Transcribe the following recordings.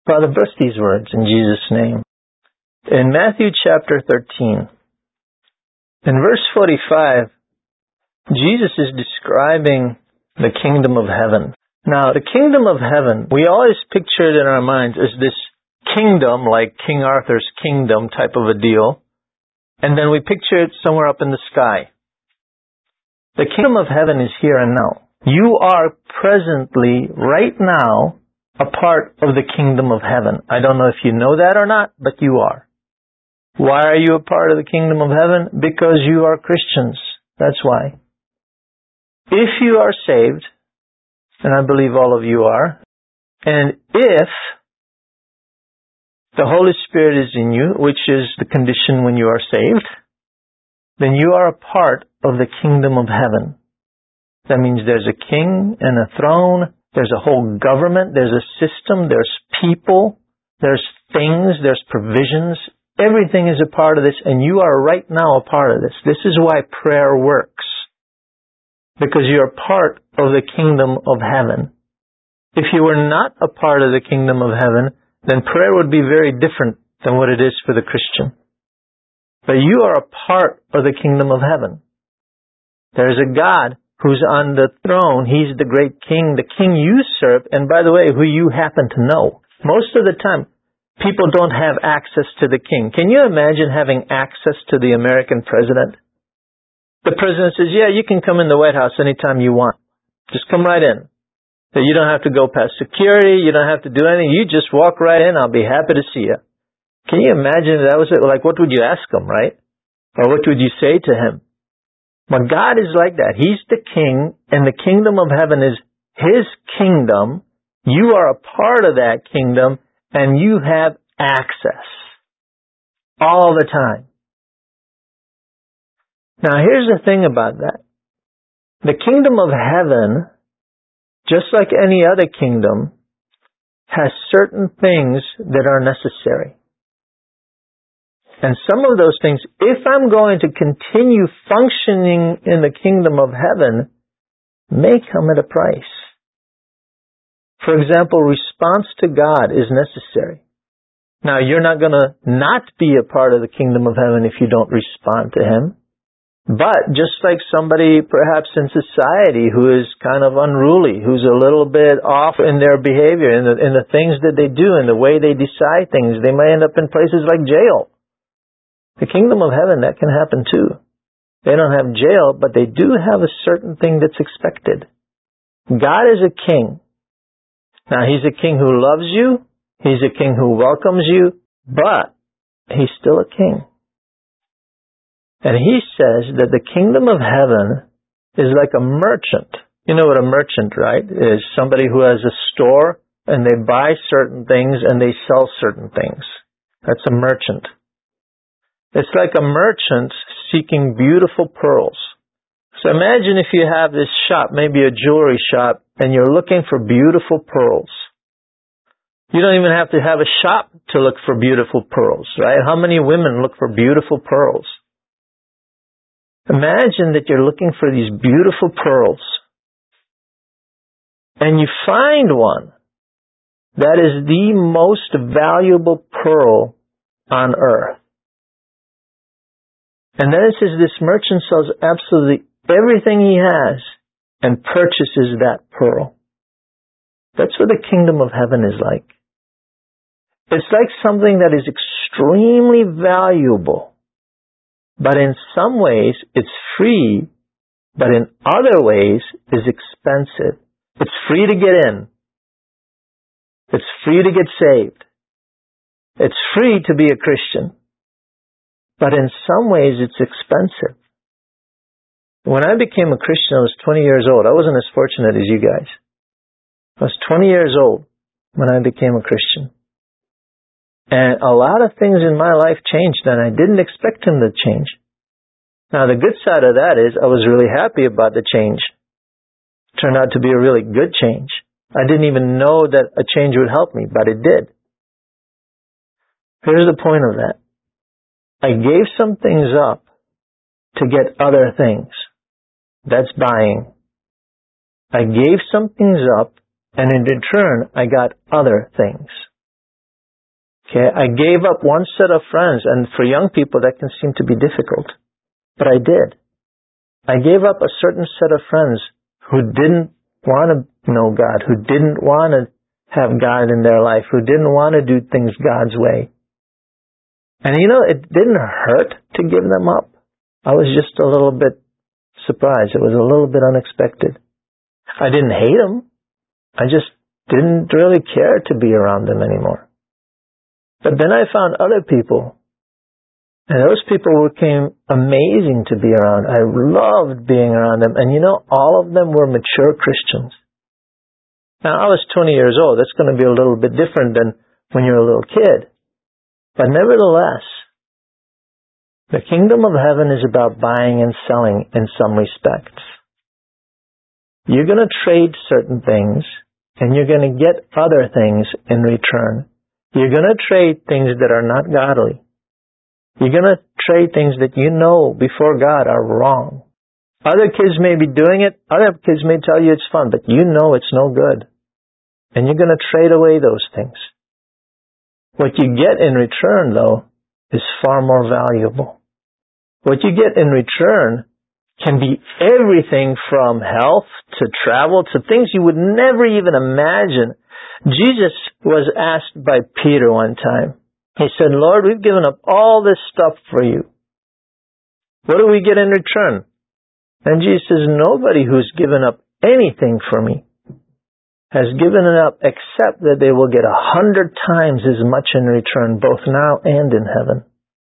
Father, bless these words in Jesus' name. In Matthew chapter 13, in verse 45, Jesus is describing the kingdom of heaven. Now, the kingdom of heaven, we always picture it in our minds as this kingdom, like King Arthur's kingdom type of a deal, and then we picture it somewhere up in the sky. The kingdom of heaven is here and now. You are presently, right now, a part of the kingdom of heaven. I don't know if you know that or not, but you are. Why are you a part of the kingdom of heaven? Because you are Christians. That's why. If you are saved, and I believe all of you are, and if the Holy Spirit is in you, which is the condition when you are saved, then you are a part of the kingdom of heaven. That means there's a king and a throne, there's a whole government, there's a system, there's people, there's things, there's provisions. Everything is a part of this, and you are right now a part of this. This is why prayer works. Because you're part of the kingdom of heaven. If you were not a part of the kingdom of heaven, then prayer would be very different than what it is for the Christian. But you are a part of the kingdom of heaven. There's a God who's on the throne. He's the great king, the king you serve, and by the way, who you happen to know. Most of the time, people don't have access to the king. Can you imagine having access to the American president? The president says, yeah, you can come in the White House anytime you want. Just come right in. So you don't have to go past security. You don't have to do anything. You just walk right in. I'll be happy to see you. Can you imagine if that was it? Like, what would you ask him, right? Or what would you say to him? But God is like that. He's the king, and the kingdom of heaven is his kingdom. You are a part of that kingdom, and you have access all the time. Now, here's the thing about that. The kingdom of heaven, just like any other kingdom, has certain things that are necessary. And some of those things, if I'm going to continue functioning in the kingdom of heaven, may come at a price. For example, response to God is necessary. Now, you're not going to not be a part of the kingdom of heaven if you don't respond to Him. But just like somebody perhaps in society who is kind of unruly, who's a little bit off in their behavior, in the things that they do, in the way they decide things, they may end up in places like jail. The kingdom of heaven, that can happen too. They don't have jail, but they do have a certain thing that's expected. God is a king. Now, He's a king who loves you. He's a king who welcomes you, but He's still a king. And He says that the kingdom of heaven is like a merchant. You know what a merchant, right? Is somebody who has a store and they buy certain things and they sell certain things. That's a merchant. It's like a merchant seeking beautiful pearls. So imagine if you have this shop, maybe a jewelry shop, and you're looking for beautiful pearls. You don't even have to have a shop to look for beautiful pearls, right? How many women look for beautiful pearls? Imagine that you're looking for these beautiful pearls, and you find one that is the most valuable pearl on earth. And then it says this merchant sells absolutely everything he has and purchases that pearl. That's what the kingdom of heaven is like. It's like something that is extremely valuable, but in some ways it's free, but in other ways is expensive. It's free to get in. It's free to get saved. It's free to be a Christian. But in some ways, it's expensive. When I became a Christian, I was 20 years old. I wasn't as fortunate as you guys. I was 20 years old when I became a Christian. And a lot of things in my life changed, and I didn't expect them to change. Now, the good side of that is I was really happy about the change. It turned out to be a really good change. I didn't even know that a change would help me, but it did. Here's the point of that. I gave some things up to get other things. That's buying. I gave some things up, and in return, I got other things. Okay, I gave up one set of friends, and for young people that can seem to be difficult. But I did. I gave up a certain set of friends who didn't want to know God, who didn't want to have God in their life, who didn't want to do things God's way. And it didn't hurt to give them up. I was just a little bit surprised. It was a little bit unexpected. I didn't hate them. I just didn't really care to be around them anymore. But then I found other people, and those people became amazing to be around. I loved being around them. And all of them were mature Christians. Now, I was 20 years old. That's going to be a little bit different than when you're a little kid. But nevertheless, the kingdom of heaven is about buying and selling in some respects. You're going to trade certain things, and you're going to get other things in return. You're going to trade things that are not godly. You're going to trade things that before God are wrong. Other kids may be doing it. Other kids may tell you it's fun, but it's no good. And you're going to trade away those things. What you get in return, though, is far more valuable. What you get in return can be everything from health to travel to things you would never even imagine. Jesus was asked by Peter one time. He said, Lord, we've given up all this stuff for you. What do we get in return? And Jesus says, nobody who's given up anything for me has given it up except that they will get 100 times as much in return, both now and in heaven.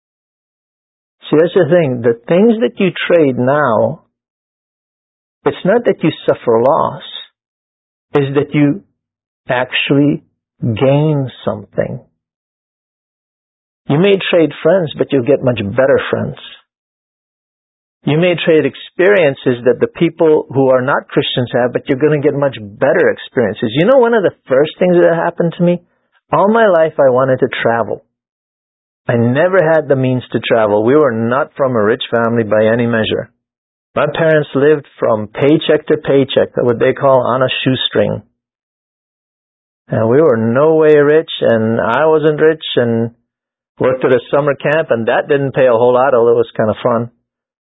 See, that's the thing. The things that you trade now, it's not that you suffer loss, it's that you actually gain something. You may trade friends, but you'll get much better friends. You may trade experiences that the people who are not Christians have, but you're going to get much better experiences. One of the first things that happened to me, all my life I wanted to travel. I never had the means to travel. We were not from a rich family by any measure. My parents lived from paycheck to paycheck, what they call on a shoestring. And we were no way rich, and I wasn't rich, and worked at a summer camp, and that didn't pay a whole lot, although it was kind of fun.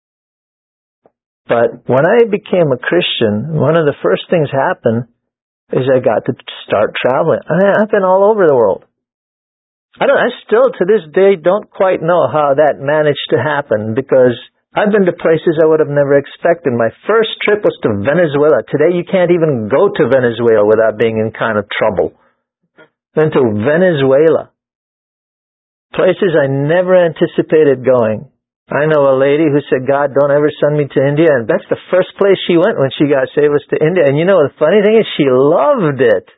But when I became a Christian, one of the first things happened is I got to start traveling. I've been all over the world. I still, to this day, don't quite know how that managed to happen, because I've been to places I would have never expected. My first trip was to Venezuela. Today, you can't even go to Venezuela without being in kind of trouble. Went to Venezuela. Places I never anticipated going. I know a lady who said, God, don't ever send me to India. And that's the first place she went when she got saved, was to India. And the funny thing is, she loved it.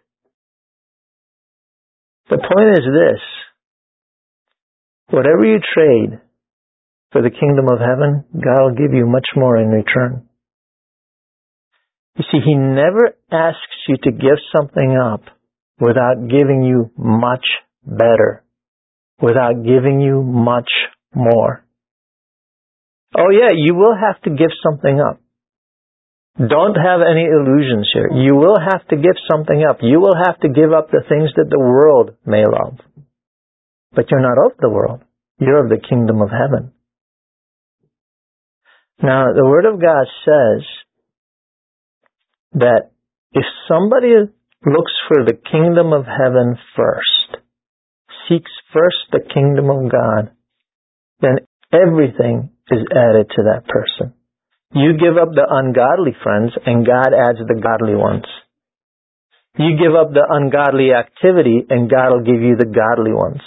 The point is this. Whatever you trade for the kingdom of heaven, God will give you much more in return. You see, He never asks you to give something up without giving you much better, without giving you much more. Oh yeah, you will have to give something up. Don't have any illusions here. You will have to give something up. You will have to give up the things that the world may love. But you're not of the world. You're of the kingdom of heaven. Now, the Word of God says that if somebody looks for the kingdom of heaven first, seeks first the kingdom of God, then everything is added to that person. You give up the ungodly friends, and God adds the godly ones. You give up the ungodly activity, and God will give you the godly ones.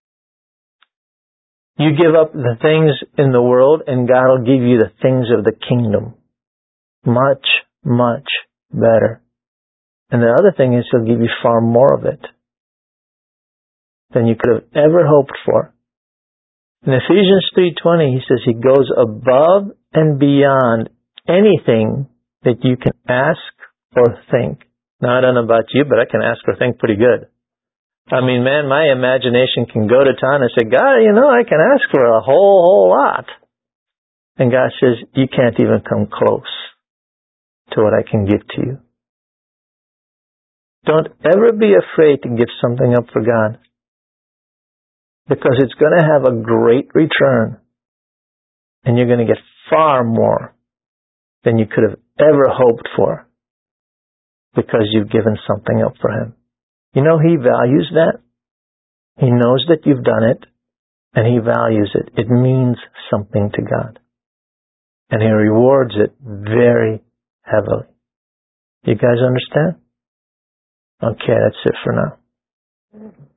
You give up the things in the world, and God will give you the things of the kingdom. Much, much better. And the other thing is, He'll give you far more of it than you could have ever hoped for. In Ephesians 3:20, He says He goes above and beyond anything that you can ask or think. Now, I don't know about you, but I can ask or think pretty good. I mean, man, my imagination can go to town and say, God, I can ask for a whole lot. And God says, you can't even come close to what I can give to you. Don't ever be afraid to give something up for God. because it's going to have a great return, and you're going to get far more than you could have ever hoped for because you've given something up for Him. You know, He values that. He knows that you've done it, and He values it. It means something to God. And He rewards it very heavily. You guys understand? Okay, that's it for now.